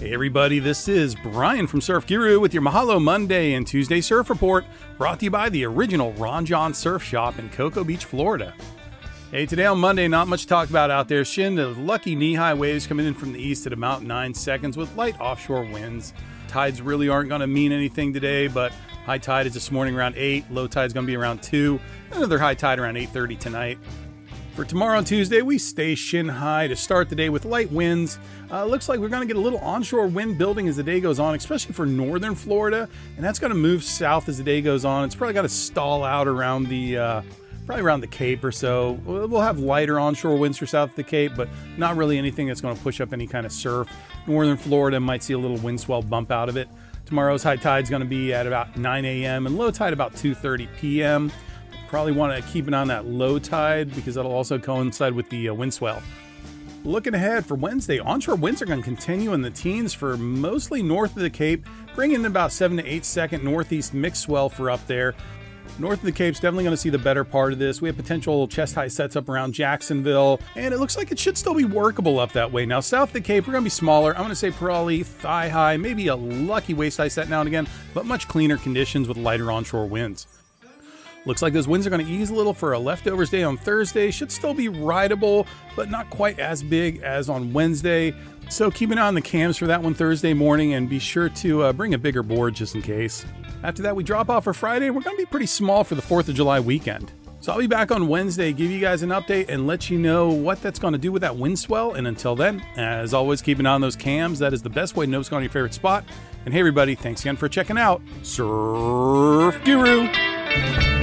Hey everybody, this is Brian from Surf Guru with your Mahalo Monday and Tuesday Surf Report, brought to you by the original Ron Jon Surf Shop in Cocoa Beach, Florida. Hey, today on Monday, not much to talk about out there. Shin, the lucky knee-high waves coming in from the east at about 9 seconds with light offshore winds. Tides really aren't going to mean anything today, but high tide is this morning around 8, low tide is going to be around 2, another high tide around 8:30 tonight. For tomorrow and Tuesday, we stay shin high to start the day with light winds. Looks like we're going to get a little onshore wind building as the day goes on, especially for northern Florida, and that's going to move south as the day goes on. It's probably got to stall out around the probably around the Cape or so. We'll have lighter onshore winds for south of the Cape, but not really anything that's going to push up any kind of surf. Northern Florida might see a little wind swell bump out of it. Tomorrow's high tide is going to be at about 9 a.m. and low tide about 2:30 p.m. Probably want to keep an eye on that low tide because that'll also coincide with the wind swell. Looking ahead for Wednesday, onshore winds are going to continue in the teens for mostly north of the Cape, bringing in about 7 to 8 second northeast mixed swell for up there. North of the Cape's definitely going to see the better part of this. We have potential chest-high sets up around Jacksonville, and it looks like it should still be workable up that way. Now, south of the Cape, we're going to be smaller. I'm going to say probably thigh-high, maybe a lucky waist-high set now and again, but much cleaner conditions with lighter onshore winds. Looks like those winds are going to ease a little for a leftovers day on Thursday. Should still be rideable, but not quite as big as on Wednesday. So keep an eye on the cams for that one Thursday morning and be sure to bring a bigger board just in case. After that, we drop off for Friday. We're going to be pretty small for the 4th of July weekend. So I'll be back on Wednesday, give you guys an update and let you know what that's going to do with that wind swell. And until then, as always, keep an eye on those cams. That is the best way to know what's going on your favorite spot. And hey, everybody, thanks again for checking out Surf Guru.